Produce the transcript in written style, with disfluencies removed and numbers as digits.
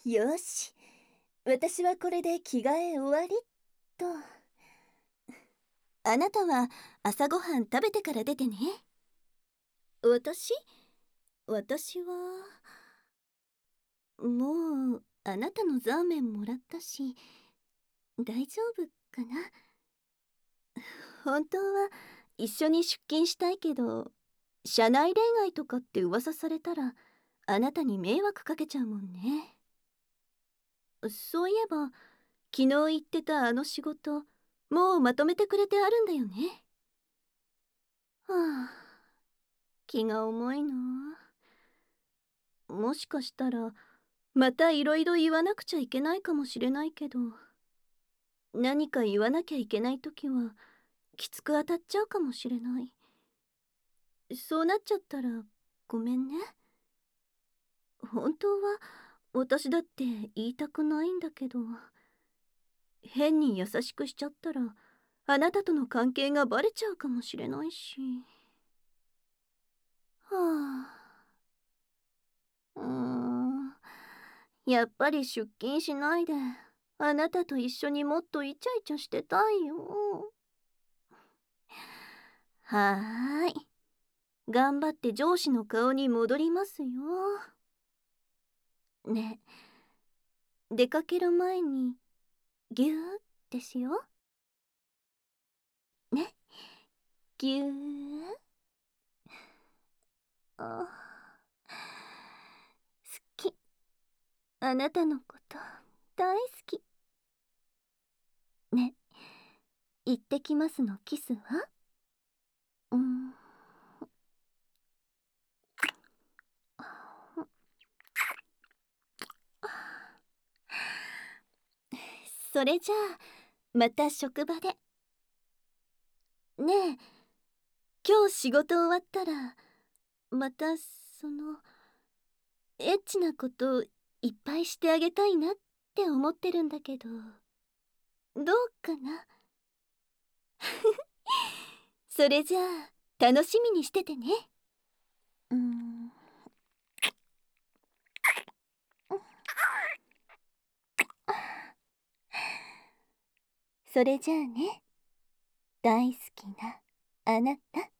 よし、私はこれで着替え終わりっと。あなたは朝ごはん食べてから出てね。私はもうあなたのザーメンもらったし、大丈夫かな。本当は一緒に出勤したいけど、社内恋愛とかって噂されたらあなたに迷惑かけちゃうもんね。そういえば昨日言ってたあの仕事、もうまとめてくれてあるんだよね。はあ、気が重いな。もしかしたらまたいろいろ言わなくちゃいけないかもしれないけど、何か言わなきゃいけない時はきつく当たっちゃうかもしれない。そうなっちゃったらごめんね。本当は私だって言いたくないんだけど、変に優しくしちゃったらあなたとの関係がバレちゃうかもしれないし。はあ、やっぱり出勤しないであなたと一緒にもっとイチャイチャしてたいよ。はーい、頑張って上司の顔に戻りますよ。ね、出かける前にギューってしようね。ぎゅー。好き。あなたのこと大好き。ね、行ってきますのキスは。うん。それじゃあまた職場で。ねえ、今日仕事終わったらまたエッチなこといっぱいしてあげたいなって思ってるんだけど、どうかな。それじゃあ楽しみにしててね。うん。それじゃあね、大好きなあなた。